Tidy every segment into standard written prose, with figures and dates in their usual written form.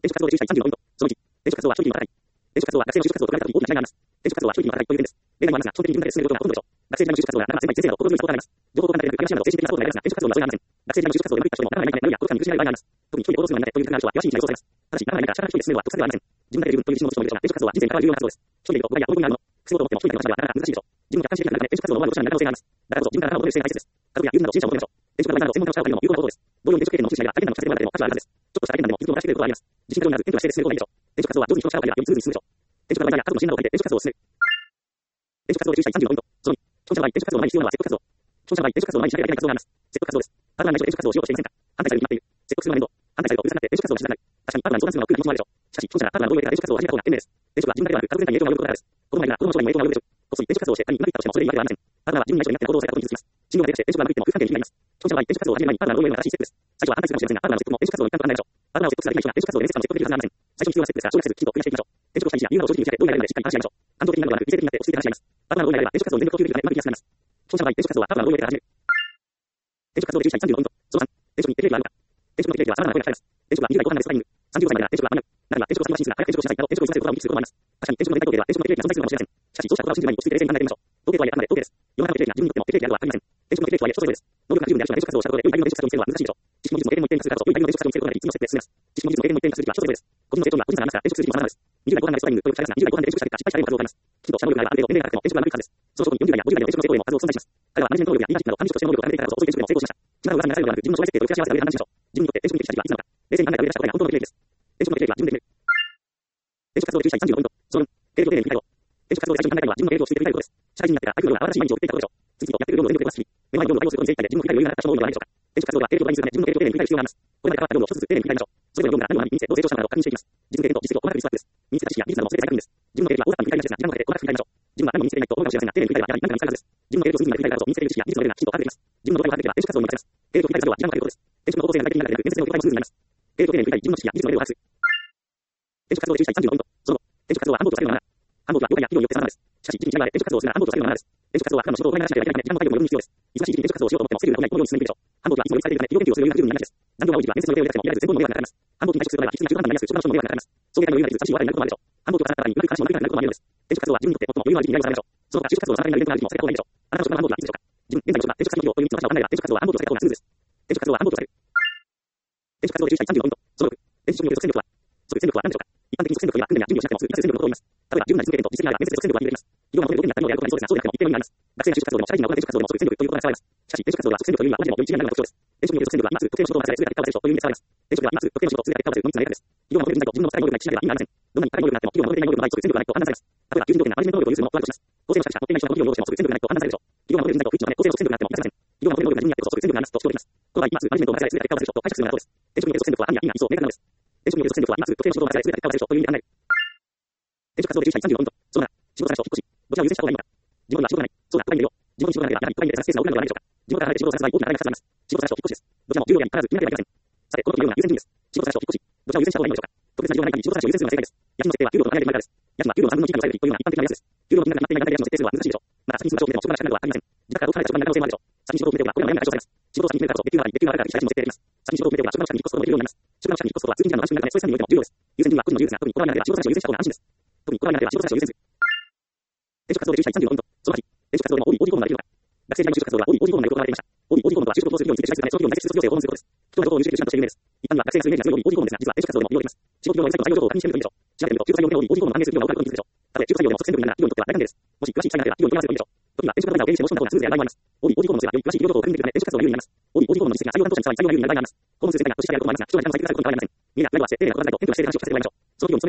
転職活動で注意したい30のポイント。その1、転職活動は長期的にわからない。転職活動は学生の就職活動と比べたとき大きな違いがあります。転職活動は長期的にわからないという点です。例外もありますが、基本的に自分で進めることがほとんどでしょう。学生時代の就職活動がならば先輩先生の行動にサポートがあります。情報交換で悔しいなど精神的なサポートがありますが、転職活動にはそうではありません。学生時代の就職活動でうまくいった人もならないや孤独感に苦しめられる場合があります。特に一人で行動するのに慣れという時間がある人は険しい道が予想されます。ただし、ならないから社会一人で進めるのは得策ではありません。自分だけで十分という自信を持つ人もいるでしょうが、転職活動は人生に関わる重要な活動です。一人でいると僕がや孤独になるもの。くすごと思っても一人だけの話はなかなか難しいでしょう。自分を客観視できる中で転職活動の終わることになる可能性があります。だからこそ自分からのモデル性が大切です。家族や友人など支持者を求めましょう。転職活動など専門家の力を借りるのも有効なことです。同様に転職経験の持ち主や体験談のさせてもらっても価値はあるはずです。ちょっとした体験談でも気づきを出してくれることはあります。自信過剰になる、テントがして進めることがいいでしょう。転職活動は上手に人の力を借りてよりスムーズに進むでしょう。転職の場合や家族の支援などを借りて転職活動を進める。転職活動で注意したい30のポイント。その2、既存者の場合転職活動の前に必要なのは積極活動。既存者の場合転職活動の前にしなければいけない活動があります。積極活動です。あるはない人で転職活動をしようとしていませんか。反対されるに決まっている。積極するのは面倒。反対されるとうるさくなって転職活動をしづらくなる。確かにあるは相談するのは苦な気持ちもあるでしょう。しかし、既存者があるは同意を得た転職活動を始めた方が賢明です。転職は自分だけではなく家族全体に影響が及ぶことがあるです。子供がいるなら子供の将来にも影響が及ぶでしょう。こっそり転職活動をして他人にうまくいったとしてもそれでいいわけではありません。あるは自分に内緒になって行動をされたことに気づきます。信用ができて転職がうまくいっても夫婦関係に不利になります。既存者の場合転職活動を始める前にあるは同意の正しいステップです。最初は反対するかもしれませんが、あるはのステップも転職活動の一環と考えましょう。あるはを説得されたい人が転職活動で面接官を説得できるはずがありません。最初に必要なステップですが、省略せずきちんと増やしていきましょう。転職をしたい日や理由などを正直に打ち明け、どういう流れなのでしっかり話し合いましょう。感情的になるのではなく、理性的になって落ち着いて話し合います。あるはの同意があれば転職活動を全力投球できるのでうまくいきやすくなります。既存者の場合転職活動はあるはの同意を得てから始める。転職活動で注意したい30のポイント。その3、転職に適齢期はあるのか。転職の適齢期は様々な声が聞かれます。転職は20代後半までスタイミング。30歳までなら転職は間に合う。ならば転職を先走りするが早く転職をしなさいなど転職を急がせることが起きることもあります。確かに転職の連帯統計では転職の適齢期が存在するかもしれません。しかし、そうしたことを信じる前に落ち着いて冷静に考えてみましょう。統計とはいえあくまで統計です。世の中の適齢期が自分にとっても適齢期であるとは限りません。転職の適齢期とはいえ人それぞれです。能力が十分である人が転職活動をしたことで良いタイミングで転職活動を見つけるのは難しいでしょう。知識も技術も経験も一定に達するからこそ良いタイミングで転職活動を見つけることができ3つのステップで進めます。知識も技術も経験も一定に達する時は人それぞれです。個人の成長には個人差がありますが転職する時期も様々です。20代後半までスタイミングとよくされますが20代後半で転職した結果失敗した例も数多くあります。きちんとした能力があればある程度年齢が高くても転職がうまくいくはずです。その証拠に40代や50代の転職の成功例も数多く存在します。彼はマネジメント能力やリーダーシップなど管理職としての能力を高めていたからこそ遅い転職でも成功しました。一番の噂にならないのではなく自分の将来設定と照らし合わせた上で判断しましょう。自分にとって転職に適した時期はいつなのか。冷静に考えた上で出した答えが本当の適齢期です。転職の適齢期は自分で決める。転職活動で注意したい30のポイント。その2、経歴を丁寧に振り返ろう。転職活動で最初に考えたいのは自分の経歴を知って振り返ることです。社会人になってから相手のような新しい毎日を送っていったことでしょう。次々とやっている業務を全力でこなす日々。目の前の業務を対応することに精一杯で自分の振り返る余裕がなかった人も多いのではないでしょうか。転職活動では経歴を倍にするため自分の経歴を丁寧に振り返る必要があります。これまで関わった業務を一つずつ丁寧に振り返りましょう。それぞれの業務が何の何に見せどう成長したのかなどを確認していきます。実務経験と実績を細かくリストアップです。身につけた知識や技術なども全て再確認です。自分の経歴は大雑把に振り返りがちですが、時間をかけて細かく振り返りましょう。自分は何も身につけていないと思うかもしれませんが、丁寧に振り返ればやはり何か見つかるはずです。自分の経歴を次々に振り返るからこそ身につけている知識や技術のレベルがきちんと把握できます。自分の度合いを把握できれば転職活動に任せます。経歴を振り返る作業は時間をかけることです。転職の方向性が具体的になるだけでなく、面接の業界もスムーズになります。経歴を丁寧に振り返り、自分の知識や技術のレベルを把握する。転職活動で注意したい30のポイント。その後、転職活動は繁忙とされるのはなら。繁忙とは業界や企業によって様々です。しかし、一日一日で転職活動をするなら繁忙とされるのはならです。転職活動は普段の仕事を大なしでやりたいため、時間も体力も余裕も必要です。忙しい時期に転職活動をしようと思ってもスキルがないこのように進めていくでしょう。繁忙とはいつも追いつかれているため、医療研究をする余裕が十分にないです。難度が多い時期は面接の予定を入れたくてもいられず全部の迷惑がかかります。繁忙期に退職する場合は必須に中途半端になりやすく、職場の人も迷惑がかかります。その間の余裕が出ず、寂しい話題になることもあるでしょう。繁忙期を重ねた方にうまく話も抜けなくなることもあるのです。転職活動は自分にとって最も余裕のある時期になることをその他、就職活動の参加になるイベントがある時期も避けた方がいいでしょう。あなたの職場の繁忙期はいつでしょうか。自分、現在の職場、転職先企業という3つの柱を考えれば転職活動は繁忙とされた方がスムーズです。転職活動は繁忙とされる。転職活動で注意したい30のポイント。その6、転職による即戦力は即戦力は何でしょうか。一般的に即戦力には訓練や準備をしなくてもすぐに活かせる戦力のことを言います。例えば十分な実務経験と実績があれば面接で即戦力は認められます。企業が求める動きになったりのでやることがありそうですが、そうでなくても一定の意味があります。学生の就職活動でも社会人が行う転職活動でも即戦力というよりは即戦力が今までも余地がないのが特徴です。転職による即戦力は今すぐ特定の仕事を任せられすぐや結果を出せるという意味で使われます。転職では今すぐ特定の仕事をすぐや結果を出せるのみ使われるです。企業が求める人材と自分の使い能力が一致しなければ意味がありません。どんなに高い能力があっても企業が求めていない能力がないと即戦力がないと判断されます。例えば求人条件でマネジメント能力を有するものを悪とします。構成の作者、持っていない人の企業を用しても即戦力がないと判断されるでしょう。企業が求める人材と不一致のため構成の即戦力があっても活かせません。企業が求める能力が自分にあってこそ即戦力がありますと主張できます。この場合、今すぐマネジメントを任せられすぐや結果を出せると解釈するのがそうです。転職による即戦力は何や意味が一層明確なのです。転職による即戦力は今すぐ特定の仕事を任せられすぐや結果を出せるという意味で考える。転職活動で注意したい30のポイント。その7、仕事探しと引っ越し。どちらを優先した方がいいのか。地元には仕事がない。そうだ、他にいるよ。地元に仕事がなければ、やはり他にいるスペースが多くなるのではないでしょうか。地元から離れて仕事を探す場合、大きな課題が発生します。仕事探しと引っ越しです。どちらも重要であり、必ず見なければいけません。さて、この時のような優先順位です。仕事探しと引っ越し。どちらを優先した方がいいのでしょうか。特別な事情がない限り仕事探しを優先するのが正解です。家賃の設定は給料と考えていないからです。家賃は給料の3分の1以下に抑えるというのが一般的な目安です。給料の金額が決まっていない中で家賃の設定するのは難しいでしょう。また先に住む場所を決めても職場の資格などは限りません。自宅からどこかで職場になる可能性もあるでしょう。先に仕事を決めておけばこれらの悩みが解消されます。仕事を先に決めたからこそ月給が上がり、月給が上がるから家賃の設定できます。先に仕事を決めておけば職場の資格に引っ越すこともできるようになります。職場の資格に引っ越すことは通勤時間の安心のため、そういう産業においても重要です。優先順位は個人の優先が特にこだわりなければ仕事探しを優先した方が安心です。特にこだわりなければ仕事探しを優先する。転職活動で注意したい30のポイント。その8、転職活動でも OB コームができるのか。学生時代の就職活動は OB コームの内容となっていました。OB コームとは就職をする企業について知らせるため、その企業に在籍する卒業生を訪問することです。人の情報を入手できる手段として有名です。一般には学生が数名に集める OB コームですが、実は転職活動でも利用できます。仕事業のウェブサイトの採用情報を確認してみるといいでしょう。調べてみると、就活採用で OB コームの関連する企業が多くあることに気づくでしょう。たとえ就活採用でも即戦力になるなら企業にとっては大歓迎です。もし詳しい記載があれば企業に問い合わせるといいでしょう。時には転職プログラムを経由して申し込んだ方がスムーズである場合もあります。OB コームをすればより詳しい企業情報を確認できるため転職活動の有利になります。OB コームの実績が採用担当者に伝わり採用が有利になる場合があります。コーム数全体が年下であることもありますが、人の間の採用されることに変わりません。みんな、ライブはして丁寧なことがないとテントがしている話をさせてもらいましょう。その企業に勤めている人が直接話をしているのですが、人が企業の話を聞くことが大事です。人が企業の話を聞くことが大事です。仕事をしながら転職活動は時間とお金の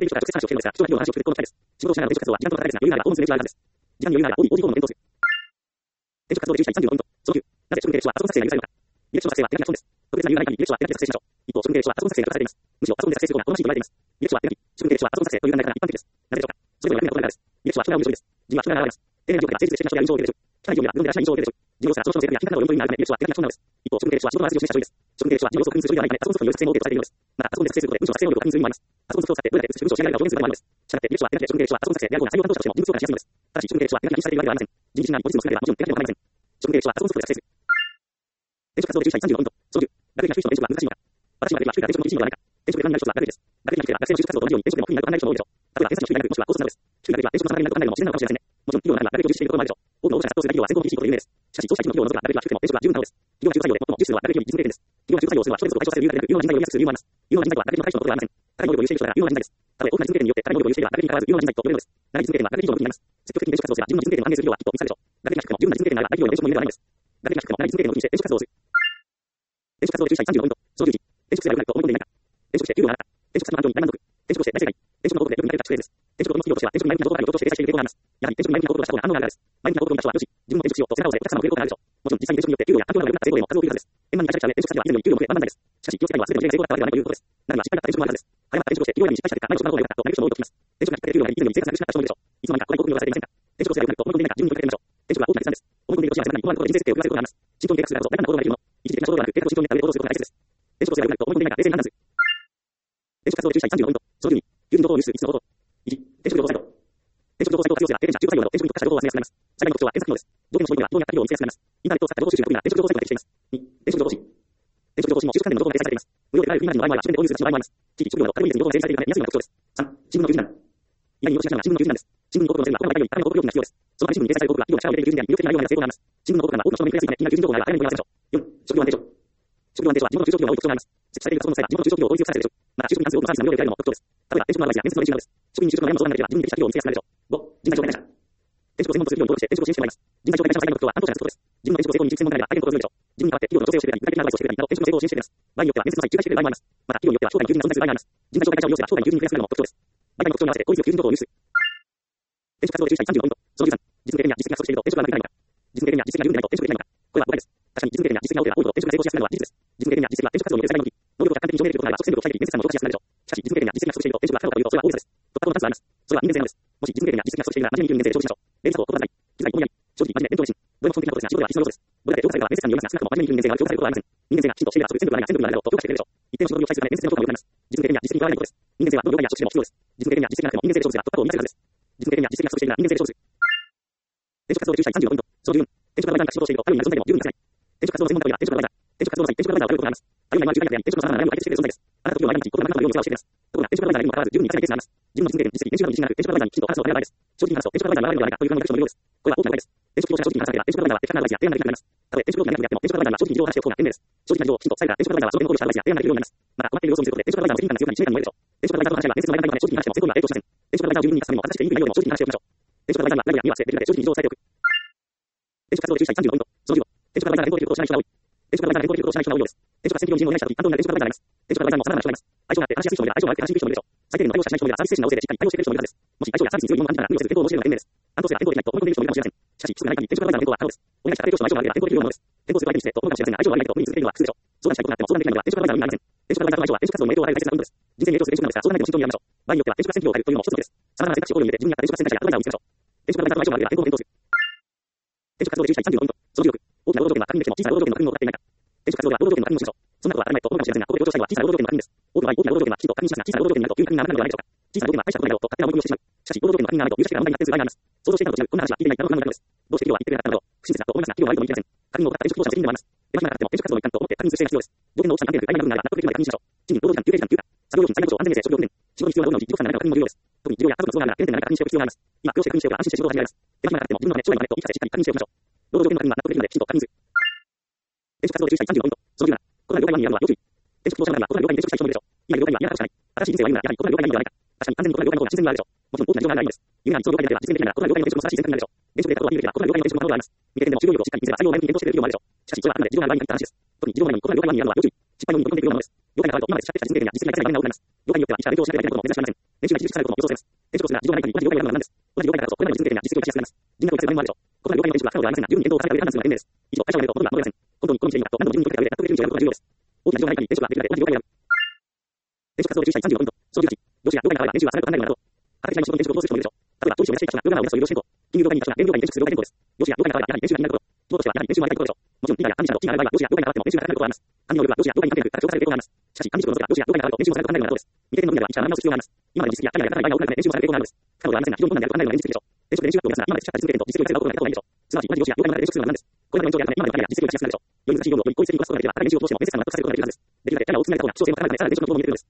大切な余裕があれば、コームするべきはあるはずです。時間に余裕があれば OB コームを検討する。転職活動で注意したい30のポイント。その9、なぜ職務経歴書はパソコン作成が許されるのか。履歴書作成は手書きな本です。特別な理由がない限り履歴書は手書きで作成しましょう。一方、職務経歴書はパソコン作成が許されています。むしろパソコンで作成する方が好ましいと言われています。履歴書は手書き、職務経歴書はパソコン作成という考え方が一般的です。なぜでしょうか。それぞれの役目が異なるからです。履歴書は人が読む書類です。人は人が現れます。丁寧な業界が誠実で真摯な人が印象を受けるでしょう。機械業務や文でらしない印象を受けるでしょう。事業者は上昇の成果や金額などを読むという意味があるため、履歴書は手書きな本なのです。一方、職務経歴書は仕事の話を示した書類です。職務経歴書は事業を確認する書類ではないため、パソコンソフトによる作成も受けとされているのです。また、パソコンで作成することで文章作成能力を確認する意味もあります。パソコンソフトを使ってどれだけ美しく文章を仕上げられるかを表現する場合もあるのです。したがって履歴書は手書きで、職務経歴書はパソコン作成である方が採用担当者としても事務強化しやすいのです。ただし、職務経歴書は手書きに禁止されているわけではありません。人事心がポジティブを作ればもちろん手書きでも構いません。職務経歴書はパソコンソフトで作成する。転職活動で注意したい30のポイント。その10、学歴が低い人の転職は難しいのか。私には低い転職の基準ではないか。 転職で考える人は学歴です。学歴が低ければ学生の就職活動と同じように転職でも不意になると考える人も多いでしょう。例えば、検査の低い学歴もしくはコースなどです。低い学歴は転職の差がないのと考えるのも自然なのかもしれませんね。もちろん、企業なら学歴を重視しているところもあるでしょう。多くの応募者が殺到する大企業は先行の厳しいことで有名です。しかし、そうした一部の企業を除けば学歴は低くても転職は十分可能です。企業が中途採用で最も重視するのは学歴より実務経験です。企業が中途採用するのは人手不足を解消させる理由だけでなく、有能な人材を安くする理由もあります。有能な人材とは学歴の対象のことではありません。高い能力を有している人が有能な人材です。たとえ多くの実務経験によって高い能力を有していれば学歴に変わらず有能な人材と呼べるのです。長い実務経験は学歴以上の武器になります。積極的に転職活動すれば自分の実務経験を反映する企業はきっと見つかるでしょう。学歴が低くても十分な実務経験があれば大企業への転職も夢ではないのです。学歴が低くても長い実務経験を武器にして転職活動をする。転職活動で注意したい35ポイント。その11、転職すればよくなると思い込んでいないか。転職して給料が上がった。転職先の環境に大満足。転職として大正解。転職の報告でよく見られる着地です。転職を企業としては転職に前向きな情報をとして掲載している傾向があります。やはり転職に前向きな報告をした方が反応が上がるです。前向きな報告を見た人はよし、自分も転職しようと背中を押さえお客様のご傾向があるでしょう。もちろん実際に転職によって給料や環境が良くなった成功へも数多くいるはずです。円満に会社で転職先では以前より給料も増え万々歳です。しかし、企業世界には全ての事例が成功だったわけではないということです。なので、失敗だった転職もあるはずです。誤った転職をして企業選びに失敗した結果、前の職場の方が良かったと嘆く人も多いと聞きます。転職がきっかけで給料が減り、以前より生活が苦しくなった人もいるでしょう。いつの間にかここに広告にされていませんか。転職をすればよくなると思い込んでいないか、自分に問いかけてみましょう。転職は大きな決断です。思い込んでいると幸せなに思わぬことで人生設定を遅らせることがあります。慎重に計画するからこそ大胆な行動ができるもの。一時的な衝動ではなく、計画を慎重にやった上で行動することが大切です。転職をすればよくなると思い込んでいないか、冷静に判断する。転職活動で注意したい34ポイント。その12、求人情報ニュース5つの報道。1、転職情報サイト。転職情報サイトを活用すれば経験者、中途採用など転職に特化した情報を集めやすくなります。最大の特徴は検索機能です。条件の人にはどうやった企業を見つけやすくなります。インターネットを使った情報収集が得意な転職情報サイトが適しています。2、転職情報誌。転職情報誌も就職関連の情報が掲載されています。無料で得られるフリーマガジンの場合もあれば、自分で購入する雑誌の場合もあります。地域、職業など、カテゴリー別に情報が整理されているため見やすいのが特徴です。3、新聞の求人欄。意外に見落としがちなのが新聞の求人欄です。新聞に広告を載せるには、これまでより高めの広告料金が必要です。そのため新聞に掲載される広告は企業が社を入れている求人であり、魅力的な内容が成功があります。新聞の広告欄は多くの人の目に触れやすいため、気になる求人情報があれば早めに読み合わせましょう。4、職業安定所。職業安定所は地元の中小企業が多い特徴があります。設置されている活動の際は地元の中小企業を効率よくさせるでしょう。また、就職に関する多くのサービスの無料で得られるのも特徴です。例えば、転職のアドバイスや面接の練習などです。職員に就職の悩みを相談ができれば、自分に適した企業を見つけやすくなるでしょう。5、人材紹介会社。転職を専門とする企業に登録して転職を支援してもらいます。人材紹介会社の最大の特徴は担当者がつくことです。自分の転職を成功に実践問題があれば、相手のことをするでしょう。自分に代わって企業の調整をしてくれたり、具体的なアドバイスをしてくれたりなど、転職の成功を支援してくれます。場合によっては面接の際、仲介してくれる場合もあります。また、企業によっては将来の求人が存在する場合もあります。人材紹介会社を利用すれば将来の求人に増やすなどの特徴です。媒体の特徴に合わせて効率よく求人情報を入手する。転職活動で注意したい35ポイント。その13、実務経験や実績が不足していると転職がうまくいかないのか。実務経験や実績が十分でないと転職できないのか。これは誤解です。確かに実務経験や実績が多ければ多いほど転職が成功しやすくなるのは事実です。実務経験や実績は転職活動によって最大の武器。能力を客観的に証明できることがあれば、即戦力を鍛えて面接官も動かしやすくなるでしょう。しかし、実務経験や実績が不足していると転職が不可能かというと、それは大げさです。突破口のチャンスがあります。それは人間性なのです。もし実務経験や実績が不足しているなら、真面目に求人面接で勝負しましょう。連鎖を心がけない。機材思いやり、正直、真面目、伝統的。どれも基本的なことですが、仕事では必須の要素です。どれだけ評価されるかは面接官によりますが、少なくとも真面目に求人面接が評価されることはありません。人間性がきちんとしていれば、即戦力がないが戦力になるだろうと評価してくれるでしょう。一定の仕事を期待するため面接での評価が良くなります。実務経験や実績にとらわないことです。人間性はどの業界や職種でも必要です。実務経験や実績がなくても人間性で勝負すれば突破口を見せるはずです。実務経験や実績が不足しているなら人間性で勝負する。転職活動で注意したい35ポイント。その14、転職アドバイザーが仕事をしていると、ある意味なる存在でも十分に活かせない。転職活動の専門家は転職アドバイザー。転職活動の際、転職アドバイザーを頼ることがあります。あるいは今は重大な転職の様々な悩みを解決してくれる存在です。あなたと企業の間にことがなくなるように世話をしてくれます。ところが転職アドバイザーにもかかわらず十分に活かせないケースがあります。自分の実務経験、実績、年収などに自信がなく、転職アドバイザーにきちんと話すのは早い場合です。正直に話すと、転職アドバイザーに回られるのではないかという不安を抱く人もいるようです。これは大きな誤解です。転職希望者が正直に話さなければ、転職アドバイザーは的確なアドバイスや提案ができなくなります。たとえ転職業界がなくても、転職アドバイザーは正直に情報を話しておく方が賢明です。正直な情報をきちんと伝えたら、転職アドバイザーはその点に考慮したアドバイスや提案ができるようになります。また、困っている様子を見せることで、転職アドバイザーの責任感が強くなり、信頼感に燃えるでしょう。転職アドバイザーの話は面接の前段階まで正直に話しても成功には影響しません。転職アドバイザーを十分に活かすためにも、果たしていい内容でも正直に話しておきましょう。転職アドバイザーには何やには忘れているので正直に情報を伝えておく。転職活動で注意したい35ポイント。その15、転職アドバイザーが変更できることを知らない人が多い。転職アドバイザーが変更できることを知らない人が多いようです。転職が専業人を依頼したとき、担当になる転職アドバイザーがあります。転職アドバイザーも様々な人がいます。相性があって話しやすい人もいれば、相性が悪くて話しにくい人もいるでしょう。最低限の対応しかしない人もいれば、サービス精神が旺盛でしっかり対応してくれる人もいるはずです。もし相性やサービスに強い疑問を感じたら、無理をせず転校を教えるのが賢明です。担当生が変更できないと思い込んでいる人もいるかもしれません。しかし、すぐ何かに転職アドバイザーの変更は可能です。お願いしたら提供者の相性が悪ければ変更できるようなものです。転校する相手にしてと思うかもしれませんが、相性が悪いないと無理に続けるのは苦痛でしょう。相談したいことがあっても相談できないのは転職アドバイザーの意味がありません。転職アドバイザーとの相性は転職活動の影響を与える大切なポイントです。人生に影響する転職の相性は転職活動に影響を与える大切なポイントです。場合によっては転職が専業を変えるというのも一つのケース。自分によっては転職が選択肢を広げるというのも一つのケース。様々な選択肢を考慮に入れて、自分に合った転職選択肢やアドバイザーを見つけましょう。転職アドバイザーの相性が悪い原因というと、自分や転職先たちがアドバイザーを見つけましょう。転職アドバイザーの相性が悪い原因というと、自分や転職先たちがアドバイザーを見つけましょう。転職活動で注意したい35ポイント。その16、大きな労働力の確認でしても小さな労働力の確認でしても、企業が雇用をしても、そんなことは当たり前と思うかもしれませんが、ここで強調したいのは小さな労働力の確認です。多くの場合、大きな労働力のきちんと確認しますが、小さな労働力になるという確認がなくなるのではないでしょうか。小さな労働力が大したことないだろうと勝手な思い込みをしてしまう。しかし、労働力の確認がないと有識者が問題に発展する場合があります。想像していたのと違う、こんな話は聞いていないだろうなのです。どうして企業は言ってくれなかったのだろう。不親切だと思いますが、企業は悪いとも言いません。確認を怠った転職希望者の責任でもあります。手間暇がかかっても転職活動の一環と思って確認する必要が必要です。条件の大きさに関係なく大変な部分があれば納得できるまで確認しましょう。賃金、労働時間、休憩時間、休暇、作業料金、災害保障、安全衛生、職業訓練、仕事に必要な労働のうち自己負担がないのか確認も重要です。特に事業や家族の都合があるなら、原点で何か確認しておく必要があります。今、苦労して確認しておけば安心して仕事を始められます。手間暇がかかっても自分のため、将来のためと言い聞かせしっかり確認しておきましょう。労働条件の確認は納得できるのできちんと確認する。転職活動で注意したい35ポイント。その17、異なる業界にあるのは要注意。転職希望者の中には異なる業界に転職したい人もいるでしょう。今の業界には嫌なことしかない。新しい人生を歩むならやはり異なる業界にいるのではないか。確かに安全に異なる業界の方が自然にあるでしょう。もちろん大きな事情がないのです。夢が一つの業界であれば実践的な異なる業界の転職も素晴らしい選択になるでしょう。転職データとは見るければ異なる業界の転職も可能であります。未経験でも就業力をしっかり見せれば採用を前向きに検討してくれる企業もあるでしょう。しかし、それはあくまで事情がある場合に限った話です。特に事情がないのに異なる業界にあるのは要注意。失敗のみに取り込んでいくようなものです。業界が変わると今まで培ってきた実務経験や実績が大変な大きくなります。業界によっては一社勉強をしなければいけないことも珍しくありません。年収が著しく下がることも予想されます。転職をするなら事情がない限り同じ業界にあるのは何です。同じ業界だからこそこれまでの実務経験や実績を生かしやすくなります。人格を生かせる場合もあるでしょう。異なる業界の転職は可能ではありませんが、十分に検討を重ねた上で判断するのが賢明です。以上、会社を辞めると元が戻れません。本当にこの道でいいのかと何度も自分に問いかけた上で納得できる人を選ぶことが重要です。大きな事情がない限り転職はできるので同じ業界である。転職活動で注意したい35ポイント。その18、業種や業界が変われば年収は下がることはないのだろう。働きがいの仕事に転職をどうする人もいるでしょう。例えば、投資を目指していた人がヨガを目指すという労使変更。金融業界にいた人が電業界に転職する労使変更です。業種や業界が変わればやはり年収が気になること。希望としてはやはり年収も上げたいことでしょう。もちろん、リーダーや管理者など地位が上がれば業種や業界が変わっても年収が高くなることはあります。管理能力は業種や業界に関係なく高く評価される傾向があります。しかし、管理職の人が業種や業界が変わると年収も下がることはないのだろうです。未経験の分野では一社学び直す必要があります。今までの実績やキャリアやが多くなるため年収も下がる傾向があるのです。不可能ではありませんが、非常に困難であることはないのが現実的でしょう。転職で練習学を目指すなら今まで培った実務経験と実績を生かせることがないと思いでしょう。すなわち、同じ業種や業界の中で転職するのは何です。これまでの延長であるため、今までのキャリアや実績を生かしやすくなるでしょう。より難しい業務をより効率的にこなすことができれば、ただ練習を通しても面接官が納得させることができるはずです。できるだけキャリアを積み上げた方が必要性も高くなるため、さらに練習の情報も見えてくるのです。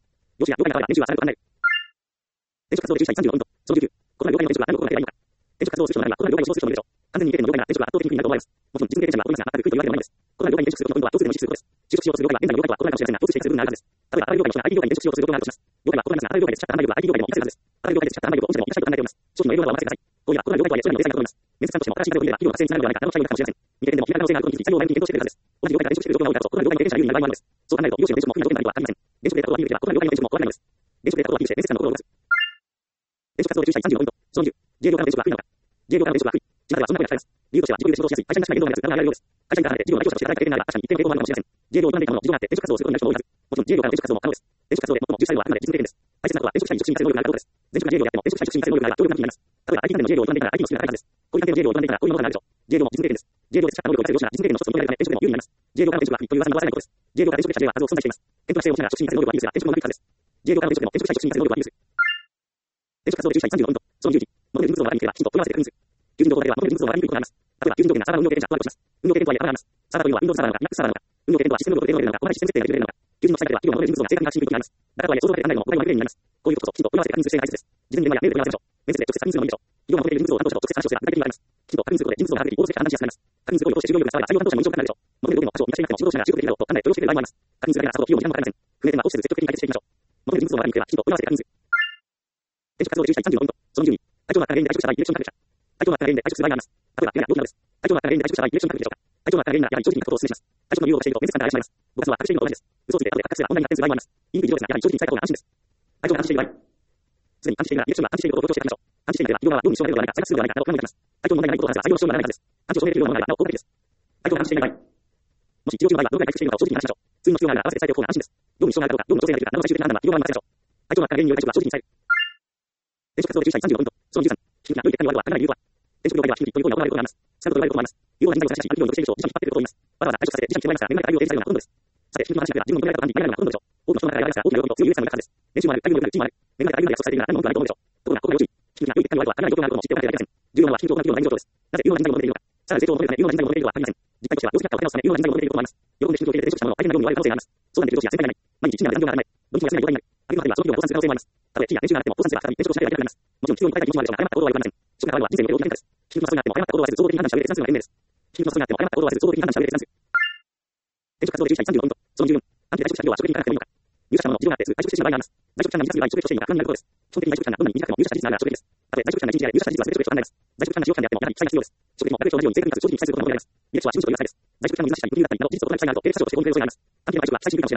業種や業界の場合は年収はさらにと考える。転職活動で注意したい36ポイント。その19。異なる業界の転職は何を心がければいいのか。転職活動をする人の中には異なる業界を創出する人もいるでしょう。完全に異なる業界なら転職は圧倒的に不利になると思われます。もちろん、実務経験者が多いますが、全く不利というわけではないです。異なる業界に転職することのポイントは一つでも意識することです。就職しようとする業界は現在の業界とは異なるかもしれませんが、共通していたりする部分があるはずです。例えば、あらゆる業界の人が IT 業界に転職しようとする業界があるとします。業界は異なりますが、あらゆる業界で培った販売力は IT 業界でも活かせるはずです。あらゆる業界で培った販売力を御社でも活かしたいと考えております。商品の営業などはお任せください。こういう異なる業界とはいえ、商品のデザインだと思います。面接官としても新しい内容を見れば、企業が活性につながるのではないかなどの期待があるかもしれません。未経験でも開可能性があることに気づき、採用前に検討してくれるはずです。同じ業界から転職している状況が多いからこそ、異なる業界に経験者が有利になる場合もあるのです。そう考えると、業種の転職も不利な条件などはありません。転職データを見るときは、異なる業界の転職も怖くないのです。転職データをアピールして面接官の心を動かす。転職活動で注意したい35ポイント。その10。自営業からの転職は不利なのか。自営業からの転職は不利。巷ではそんな声が聞かれます。理由としては自己流で仕事をしやすい、会社に確かに面倒がなく、などが挙げられるようです。会社に離れて事業の代表者として働いた経験があれば、確かに一定の抵抗もあるかもしれません。自営業を営んでいたものの事情があって転職活動をすることになる人も多いはず。もちろん自営業からの転職活動も可能です。転職活動で最も重視されるのはあくまで実務経験です。大切なことは転職者に促進させる能力があることです。前職が自営業をやっても転職者に促進させる能力があれば協力がなくなります。例えば IT 関連の自営業を営んでいたら IT のスキルが高いはずです。こういう関係の自営業を営んでいたらこういうものがあるでしょう。自営業も実務経験です。自営業で培った能力を生かせる業種が実務経験の一つと認められるため転職でも有利になります。自営業からの転職は不利という噂に回さないことです。自営業から転職者自営は数多く存在しています。検討者を社が促進させる能力をアピールするが転職もなくいかです。自営業からの転職でも転職者に促進させる能力をアピールする。転職活動で注意したい35ポイント。その10時。求める人物を分かりにければきちんと問い合わせて確認する。求人情報では求める人物を分かりにくいことがあります。例えば求人条件がサーバー運用経験者とあるとします。運用経験とはいえ幅があります。サーバー運用は Windows サーバーなのか Mac サーバーなのか。運用経験とはシステムのレベルなのか、同じシステム設定ができるレベルなのか。求人のサイトでは企業の求める人物が正確に発信できることがあります。だからとはいえ想像だけで考えるのも誤解のレベルになります。こういうことこそきちんと問い合わせて確認する必要が大切です。事前に電話やメールで問い合わせましょう。面接で直接確認するのもいいでしょう。企業が求めている人物を担当者と直接話をすれば具体的にわかります。きちんと確認することで人物を把握でき、行動的な判断しやすくなります。確認する行為を通して就業力が伝われば採用担当者も印象がなるでしょう。求める動機も多少見出しなくても仕事しながら就職できるだろうと考えて協力してくれる場合もあります。確認するだけならさほど企業に時間もかかりません。不明点は放置せず積極的に解決していきましょう。求める人物を分かりにくればきちんと問い合わせて確認する。転職活動で注意したい35ポイント。その12。体調が悪化原因で退職した場合、ディレクション各社。体調が悪化原因で退職する場合があります。例えば、病気などです。体調が悪化原因で退職した場合、ディレクション各でしょうか。体調が悪化原因ならやはり長期的なことをお勧めします。退職の理由をしていると面接官から怪しまれます。ご活動は隠しているのと同じです。嘘をついて後で隠せば問題に発展する場合もあります。言いにくい事情ですが、やはり長期に伝えた方が安心です。体調が安定している場合、すでに安定しているなら、ディレクションが安定していることを強調していきましょう。安定していないでは、企業側は業務に支障が出るのではないか、再発するのではないかなど考えています。体調の問題がないことを話せば採用の支障がならないはずです。環境を証明できるようなものがあればなお効果的です。体調が安定していない場合、もし治療中の場合はどのくらい回復しているのかを正直に話しましょう。通院の必要があれば合わせて伝えておく方が安心です。業務に支障があるかどうか、業務の調整ができるかなどの最終的な判断は企業側に任せましょう。体調が悪化原因による退職は正直に伝える。転職活動で注意したい35ポイント。その13。危機的な良い結果に終わるは考えない理由とは。転職業界では危機的という行為が行われることがあります。スカウトと言われることもあります。有望な人材を探し、企業に属している人を自社に引っ張っていることを言います。わざわざ退職させて自社に来てもらいますが、目の前で対応を提示されるようなほとんどです。さて、危機の話が自分の求められた感じにならないのがほとんどでしょう。多くの人の中でありますが、大きな喜びと強い優越感があるはずです。年収もある、待遇も良くなる、地位もある。目の前で待遇まで約束されているなら何の文句もないと思うでしょう。ところが、ここが要注意。危機的な良い結果に終わるは考えない状況があることも知っておかなければいけません。重要なのは危機と企業の第二状況です。なぜ有能な人材を求めているのか。さらに成長を求めるため有能な人材を求めているのは限りません。実態としては、業績結果を立て直すため有能な人材を求めていることもあります。喜んで新規を受け入れて転職したものの大変な業務に追われる可能性があります。そうなんている上司や先輩がいない。毎日深夜まで残業が当たり前。土日も休めない状態になる。あるいはその企業が倒産する可能性もあります。たとえ地位や年収があっても倒産すれば再び転職をしなければいけなくなります。もちろん企業に対して気持ちもあるでしょうが、誤った行動は良くありません。職が変わるのは人生において大きな変化です。危機のマストになっても誤った行動はせず、総合的に判断した上で決断するのが賢明です。危機のマストになっても誤った行動はせず、総合的に判断した上で決断する。転職活動で注意したい35ポイント。その14。短期で退職した企業は職歴に行かなくてもいいのか。入社者の事情があってすぐ退職してしまう場合があります。在職期間が短すぎる場合、職歴としていいのか不安になることです。基本的に在職期間がどんなに短くても入社者事実なら職歴です。たとえ在職期間が1日で入社者事実は全て職歴と考えます。在職期間が長期間であってもやはり記載が必要です。職歴も学歴と同じように正確かつ長期に記載することが求められます。履歴書は新卒という扱いです。在職期間の難しさに不利だったりなど事実と異なる記載があると定着者として公認される恐れがあります。短期の在職は記載しにくいかもしれませんが、長期的な方が安心です。さて、短期で在職した場合、面接では理由を変える可能性があります。一般的には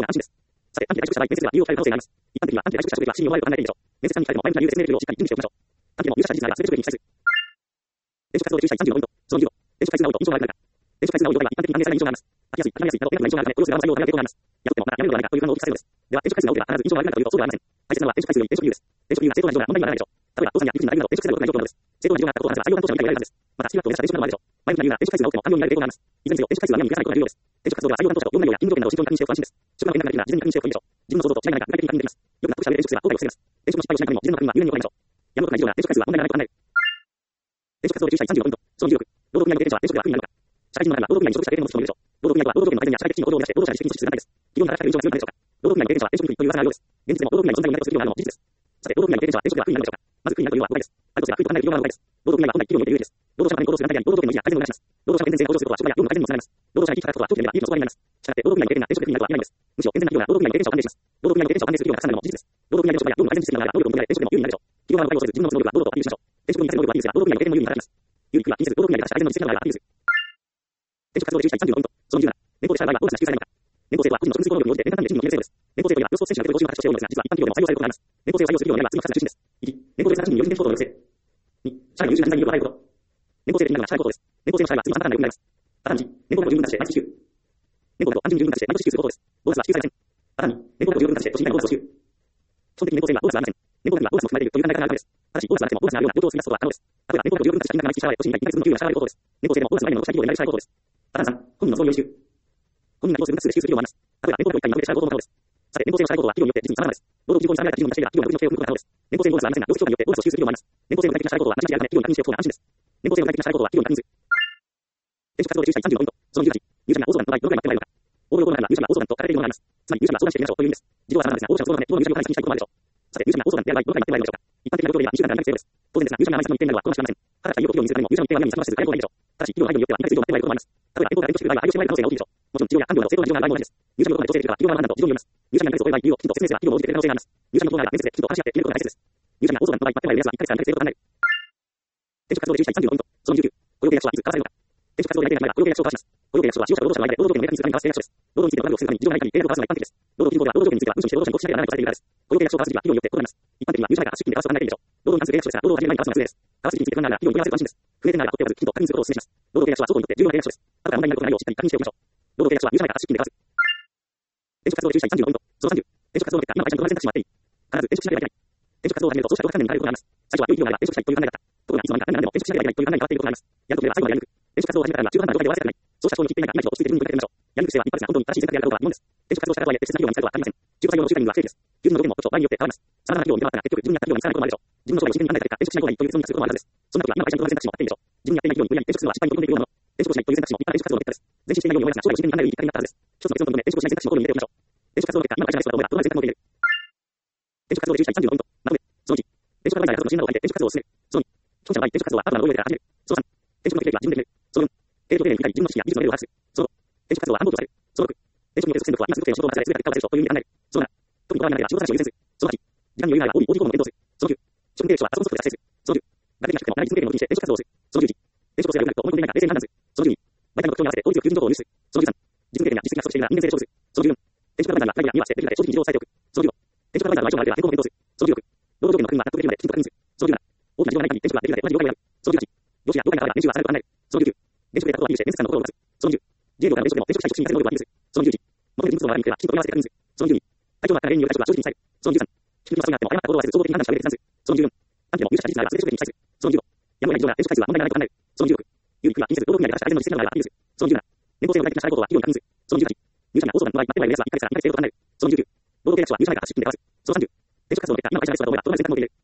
短期で在職した職歴は地位に追われると考えていいでしょう。面接官に聞かれても前向きな理由で説明をしっかり準備しておきましょう。短期でも入社者事実なら全て職歴に記載する。転職活動で注意したい35ポイント。その2。転職回数が多いと印象が悪くなるか。転職回数が多い業界は一般的に安定される印象があります。飽きやすい、諦めやすいなど、選ぶな印象があるため、雇用する側の採用を考える傾向があります。雇ってもまだ辞めるのではないかという不安を大きくされるのです。では、転職回数が多ければ必ず印象が悪くなるかというと、そうではありません。大切なのは転職回数より転職理由です。転職理由が正当な異常な問題にならないでしょう。例えば、倒産や育児になるなど転職せざるを得ない状況なのです。正当な異常があったことを話せば採用担当者も理解が得られるはずです。また、スキルアップを目指した転職などもあるでしょう。前向きな理由が転職回数が多くても官僚になる傾向があります。いずれにせよ、転職回数は何に満たないことが重要です。転職活動では採用担当者と業務内容や勤務条件などを慎重に確認しておくと安心です。職場の連絡ができるなら事前に確認しておくといいでしょう。自分の想像と違いがないか具体的に確認できます。よく納得した上で転職すれば後悔を防げます。転職の失敗をしないためにも事前の確認は入念に行いましょう。やむを得ない以上な転職回数は問題がないと考える。転職活動で注意したい35ポイント。その16。労働組合の経験者は転職では不利になるのか。社会人の中には労働組合に所属した経験の持つ人もいるでしょう。労働組合とは労働条件の改善や社会的地位の向上を目指して労働者に責任を指示する団体です。企業に働く印象が強いのでしょうか。労働組合の経験者は転職不利という噂があるようです。現実でも労働組合の存在を狙ってする企業があるのも事実です。さて、労働組合の経験者は転職では不利になるのでしょうか。まず不利になるというのは誤解です。あるとすれば不利と考える企業側の誤解です。労働組合は本来企業において有利です。労働者が行動する団体であり、労働権の維持や改善を目指します。労働者が健全性が向上することは職場や業務の改善にもつながります。労働者が生きたことは長期で見れば利益の底上げになります。したがって、労働組合の経験が転職で不利になるとは言えないのです。むしろ健全な企業が労働組合の経験者を歓迎します。労働組合の経験者を歓迎する企業がたくさんあるのも事実です。労働組合の職場や業務の改善実績があれば能力を求められ転職でも有利になるでしょう。企業側の誤解をせず自分の持つ能力は労働とアピールしましょう。転職に対する能力はアピールすれば労働組合の経験も有利になります。有利は気にせず労働組合で働く改善の実績があればアピールする。転職活動で注意したい35ポイント。その17。年俸で支払う場合はボーナスが支給されるのか。年俸制度は個人の職務能力に応じて年間単位で賃金を決める制度です。年俸制度にはプロスポーツ選手が出る報酬が発生しているのですが、実は一般企業でも採用されることがあります。年俸制を採用する企業には次の2つが中心です。1、年俸制の賃金により転職等の抑制。2、社員の優秀な人材による与えること。年俸制で気になるのは社員ことです。年俸制の社員は次の3パターンがよくなります。パターン1、年俸額を十分に達して毎月支給。年俸額を単純に十分に達して毎年支給することです。ボーナスは支給されません。パターン2、年俸額を十分に達して都市以外のボーナスを支給。基本的に年俸制にはボーナスはありません。年俸額にはボーナスも含まれているという考え方があるためです。ただし、ボーナスがなくてもボーナスがあるような労働を積み出すことは可能です。例えば、年俸額を十分に達した金額が毎月支払われ、都市以外に1ヶ月分の給与が支払われることです。年俸制でもボーナスがないのを社員企業で支払うことです。パターン3、本人の創業支給。本人が利用するなすで支給する企業もあります。例えば、年俸額を1回にまとめて支払うことも可能です。さて、年俸制の支払うことは企業によって実に様々です。労働基準法に定められた基準を満たしていれば企業が独自の経営を組むことが可能です。年俸制のボーナスはありませんが、労使協議によってボーナスを支給する企業もあります。年俸制の具体的な支払うことは何しあるため企業に確認しておく方が安心です。年俸制の具体的な支払うことは企業に確認する。転職活動で注意したい35ポイント。その18。入社が大相談の場合、どのくらい待ってもらえるのか。 応募要項の中には、入社には応募相談と書かれているものがあります。つまり、入社には相談してみましょうという意味です。自動は様々ですが、応募者は応募のため、応募の入社に関してしたいこともあるでしょう。さて、入社には応募相談である場合、どのくらいの手配ではでしょうか。一般的な状況では2週間から2ヶ月程度です。当然ですが、入社には毎日の日程などは好ましくありません。ただし、企業にするためにも、入社の日程は年に3回ずつ変える方がいいでしょう。ただし、企業の配慮によっては2ヶ月以上待ってもらえることもあります。例えば、相棒が連続している場合は配慮してもらえる可能性が大きいでしょう。もちろん、治療や看病など正当な事情がある場合も同じです。入社にどこまで調整できるかは企業側の判断と事情によります。入社には2ヶ月を超える場合、理由をきちんと説明すれば企業も応じてくれる可能性があります。入社の方が面接できちんと話し合って決めることが大切です。入社には応募相談の場合、待ってもらえる目安は1ヶ月から2ヶ月程度と考える。転職活動で注意したい35ポイント。その19。雇用契約書はいつ交わされるのか。転職活動で内定がない場合は雇用契約書を交わします。雇用契約書は使用者と労働者の間で労働条件の明確にするために交わす契約書です。労働についての管理をするために事情がない限り契約を交わすのが一般的です。労働基準法では労働条件については文書にして労働者に告知しなければならないとされているからです。雇用契約書を交わす時期は企業によって異なります。一般的には入社前から出勤で交わすと考えていいでしょう。労働に関する契約書ですが、労働を始める前に交わすのが普通です。交わす時期について不安なら企業に問い合わせると安心です。不明点があれば取っておかず、きちんと確認することをお勧めします。労働契約書は双方にとって重要な契約書です。後から問題になることがないようしっかり確認しておきましょう。労働契約書は入社前から出勤で交わす。転職活動で注意したい35ポイント。その30。転職活動の結果、今会社にどのぐらい選択肢もあっていい。必ず転職しなければいけない。転職活動を始めると、そうした人が観念に変わることがあります。最初は良い企業があれば転職したいという考えだった。ところがいつの間にか何が何でも転職しなければいけないという考えに変わっていることがあります。やるとすれば最後までやり抜く。転職活動を始めたら中途半端な状態で終わらせたくない。そうした人に切っていないが、今一度落ち着いて準備に向かってみましょう。やる癖は一発が本当に正しい選択であるかどうかは疑問です。転職活動した方は適切な企業に使うとは限りません。中途採用の集団には不正義です。求人の条件も土地場合によって変わります。様々な企業を見て回ったが結局自分に合った企業に使わないこともあるでしょう。自分の将来を真剣に考えた結果、転職しない方がいいという結論に達することもあるはずです。そんな時は今会社にどの選択肢もあっていいでしょう。自分に合っていない企業に無理やり転職するのは失敗に取り組んでいるようなもの。転職をしないという選択肢も一般転職活動の結果です。前進していないように思いますが、将来を真剣に考えるいいきっかけになったはずです。一つの結論と認め、転職をしない選択肢も考慮に入れておきましょう。転職活動の結果、今会社が必要だと思えば、どの選択も受け入れる。転職活動で注意したい35ポイント。まとめ。その1。転職アドバイザーや家族の支援などを借りて転職活動を進める。その2。既婚者の場合、転職活動はパートナーの同意を得てから始める。その3。転職の経歴は自分で決める。その4。経歴を丁寧に見たり、自分の知識や技術のレベルを把握する。その5。転職活動は暗号とされる。その6。転職によって即戦力は今すぐの仕事を任せられる結果を出せる人という意味で考える。その7。特にこだわりがないが仕事探しを優先する。その8。時間に余裕があれば OB 項目を検討する。その9。職務経歴書はパソコンソフトで作成する。その10。学歴が低くても内実務経験を基にして転職活動をする。その11。転職をするが良くなると思い込んでいないか冷静に判断する。その12。毎回の目標に合わせて効率よく求人情報を入手する。その13。実務経験や実績が不足しているなら人間性で勝負する。その14。転職アドバイザーには内外や見合わせてできるだけ正直に事情を伝えておく。その15。転職アドバイザーの相性があるでは変更を検討する。その16。労働条件の確認は納得できるまできちんと確認する。その17。大きな事情がない限り転職はできるだけ同じ業界を選ぶ。その18。上司や業界があれば年収はさらにと考える。その19。転職で過去をアピールして面接官の心を動かす。その20。自営業からの転職でも転職したい職種にさせる能力をアピールする。その21。求める人物の周りに来ればきちんと問い合わせて確認する。その22。体調が悪化から原因による退職は正直に伝える。その23。低いマスがあっても誤った行動はせず、総合的に判断した上で決断する。その24。短期でも入社した事実ならば全て職に記載する。その25。やむを得ない事情が転職回数は問題がないと考える。その26。有利は気にせず、労働組合が出した改善の実績などがあればアピールする。その27。年俸制を具体的な社会行動は企業に確認する。その28。入社には応募相談の場合、待ってもらえる目安は1ヶ月から2ヶ月程度と考える。その29。労働契約書は入社前から出資金で交わす。その30。転職活動の結果、今の会社がベストだと思えば、どの選択も受け入れる。